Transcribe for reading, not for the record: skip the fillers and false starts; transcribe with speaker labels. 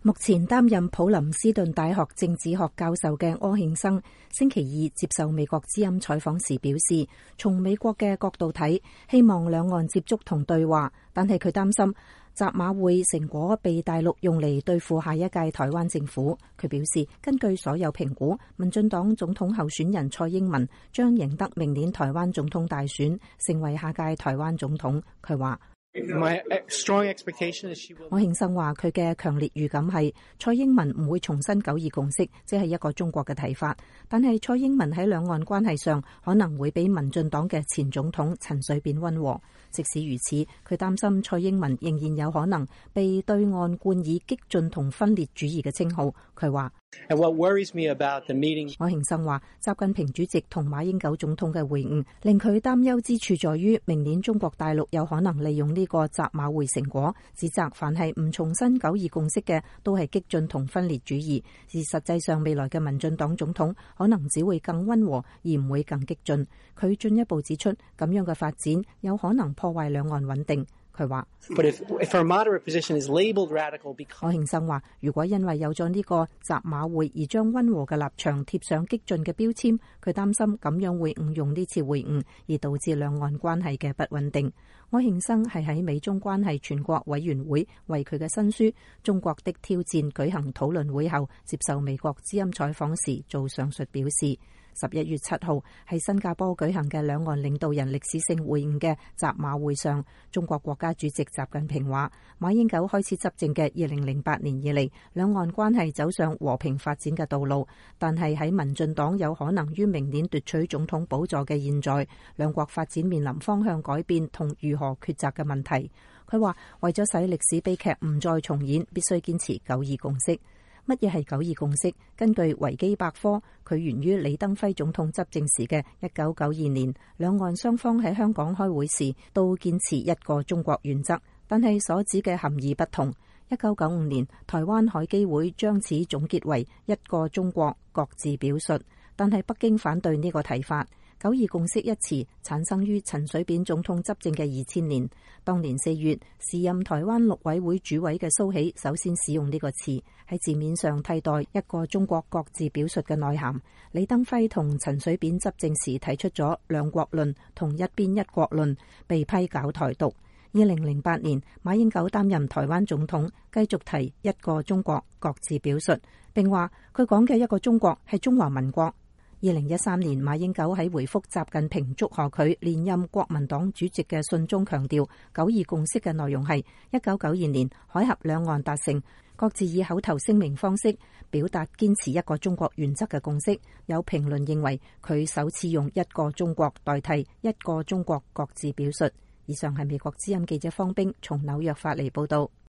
Speaker 1: 目前擔任普林斯頓大學政治學教授嘅柯慶生，星期二接受美國之音採訪時表示，從美國嘅角度睇，希望兩岸接觸同對話，但係佢擔心習馬會成果被大陸用嚟對付下一屆台灣政府。佢表示，根據所有評估，民進黨總統候選人蔡英文將贏得明年台灣總統大選，成為下屆台灣總統。佢話，柯慶生話佢嘅強烈預感係蔡英文唔會重申九二共識，即係一個中國嘅睇法，但係蔡英文喺兩岸關係上可能會比民進黨嘅前總統陳水扁溫和。即使如此，佢擔心蔡英文仍然有可能被對岸冠以激進同分裂主義嘅稱號。佢話，柯慶生話，習近平主席同馬英九總統嘅會晤令佢擔憂之處在於，明年中國大陸有可能利用呢個習馬會成果，指責凡係唔重申九二共識嘅都係激進同分裂主義，而實際上未來嘅民進黨總統可能只會更溫和，而唔會更激進。佢進一步指出，咁樣嘅發展有可能破壞兩岸穩定。佢話，柯慶生話，如果因為有咗呢個習馬會而將溫和嘅立場貼上激進嘅標籤，佢擔心咁樣會誤用呢次會晤，而導致兩岸關係嘅不穩定。柯慶生係喺美中關係全國委員會為佢嘅新書《中國的挑戰》舉行討論會後，接受美國之音採訪時做上述表示。11月7號喺新加坡舉行嘅兩岸領導人歷史性會晤嘅習馬會上，中國國家主席習近平話，馬英九開始執政嘅2008年以嚟，兩岸關係走上和平發展嘅道路，但係喺民進黨有可能於明年奪取總統寶座嘅現在，兩國發展面臨方向改變同如何抉擇嘅問題。佢話，為咗使歷史悲劇唔再重演，必須堅持九二共識。乜嘢係九二共識？根據維基百科，佢源於李登輝總統執政時嘅1992年，兩岸雙方喺香港開會時都堅持一個中國原則，但係所指嘅含義不同。1995年，台灣海基會將此總結為一個中國各自表述，但係北京反對呢個睇法。九二共識一詞產生於陳水扁總統執政嘅2000年，當年4月，時任台灣陸委會主委嘅蘇起首先使用呢個詞，喺字面上替代一個中國各自表述嘅內涵。李登輝同陳水扁執政時提出咗兩國論同一邊一國論，被批搞台獨。2008年，馬英九擔任台灣總統，繼續提一個中國各自表述，並話佢講嘅一個中國係中華民國。2013年，馬英九喺回覆習近平祝賀佢連任國民黨主席嘅信中強調，九二共識嘅內容係1992年海峽兩岸達成，各自以口頭聲明方式表達堅持一個中國原則嘅共識。有評論認為佢首次用一個中國代替一個中國各自表述。以上係美國之音記者方冰從紐約發嚟報道。